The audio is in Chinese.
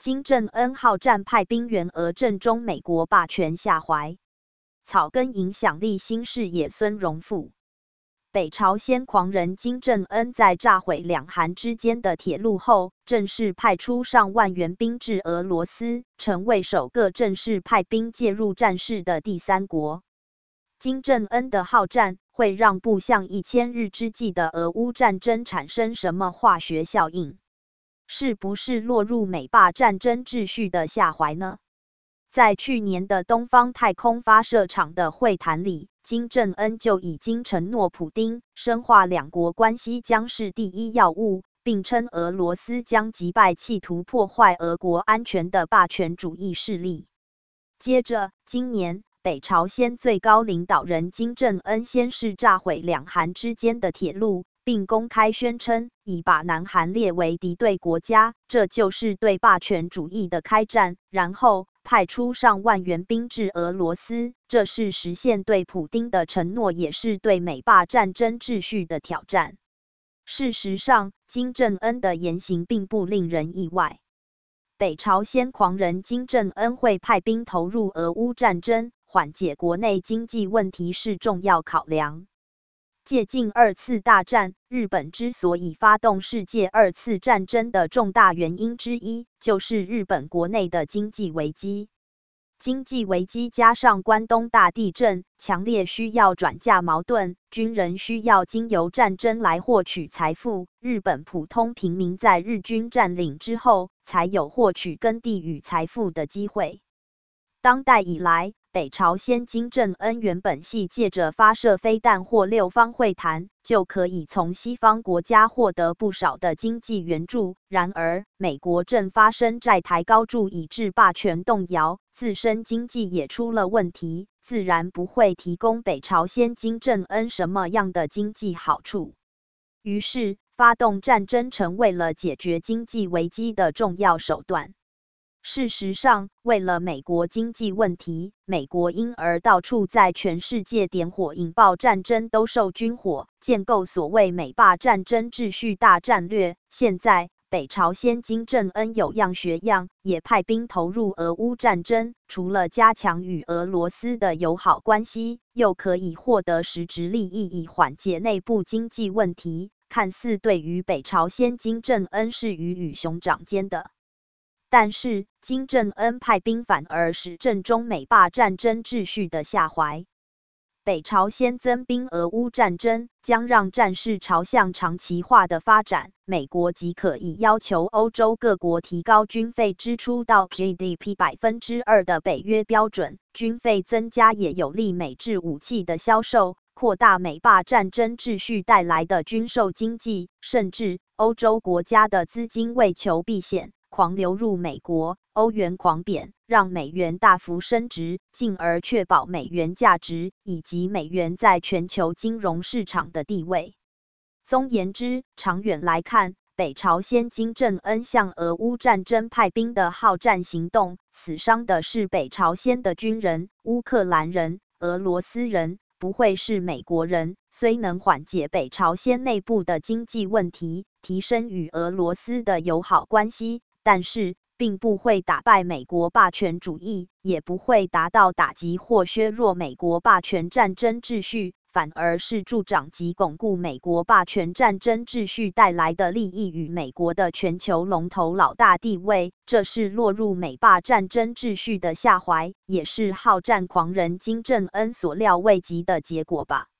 金正恩好战派兵援俄正中美国霸权下怀，草根影响力新视野孙荣富。北朝鲜狂人金正恩在炸毁两韩之间的铁路后，正式派出上万援兵至俄罗斯，成为首个正式派兵介入战事的第三国。金正恩的好战会让不像1000日之计的俄乌战争产生什么化学效应？是不是落入美霸战争秩序的下怀呢？在去年的东方太空发射场的会谈里，金正恩就已经承诺普丁深化两国关系将是第一要务，并称俄罗斯将击败企图破坏俄国安全的霸权主义势力。接着，今年北朝鲜最高领导人金正恩先是炸毁两韩之间的铁路，并公开宣称已把南韩列为敌对国家，这就是对霸权主义的开战，然后派出上万援兵至俄罗斯，这是实现对普丁的承诺，也是对美霸战争秩序的挑战。事实上，金正恩的言行并不令人意外。北朝鲜狂人金正恩会派兵投入俄乌战争，缓解国内经济问题是重要考量。借近2次大战，日本之所以发动世界2次战争的重大原因之一，就是日本国内的经济危机。经济危机加上关东大地震，强烈需要转嫁矛盾，军人需要经由战争来获取财富，日本普通平民在日军占领之后，才有获取耕地与财富的机会。当代以来，北朝鲜金正恩原本系借着发射飞弹或六方会谈，就可以从西方国家获得不少的经济援助。然而，美国正发生债台高筑以致霸权动摇，自身经济也出了问题，自然不会提供北朝鲜金正恩什么样的经济好处。于是，发动战争成为了解决经济危机的重要手段。事实上，为了美国经济问题，美国因而到处在全世界点火引爆战争，兜售军火，建构所谓美霸战争秩序大战略。现在，北朝鲜金正恩有样学样，也派兵投入俄乌战争，除了加强与俄罗斯的友好关系，又可以获得实质利益，以缓解内部经济问题。看似对于北朝鲜金正恩是鱼与熊掌兼的。但是，金正恩派兵反而使正中美霸战争秩序的下怀。北朝鲜增兵俄乌战争，将让战事朝向长期化的发展。美国即可以要求欧洲各国提高军费支出到 GDP 2% 的北约标准，军费增加也有利美制武器的销售，扩大美霸战争秩序带来的军售经济，甚至欧洲国家的资金为求避险，狂流入美国，欧元狂贬，让美元大幅升值，进而确保美元价值以及美元在全球金融市场的地位。总言之，长远来看，北朝鲜金正恩向俄乌战争派兵的好战行动，死伤的是北朝鲜的军人、乌克兰人、俄罗斯人，不会是美国人。虽能缓解北朝鲜内部的经济问题，提升与俄罗斯的友好关系，但是并不会打败美国霸权主义，也不会达到打击或削弱美国霸权战争秩序，反而是助长及巩固美国霸权战争秩序带来的利益与美国的全球龙头老大地位。这是落入美霸战争秩序的下怀，也是好战狂人金正恩所料未及的结果吧。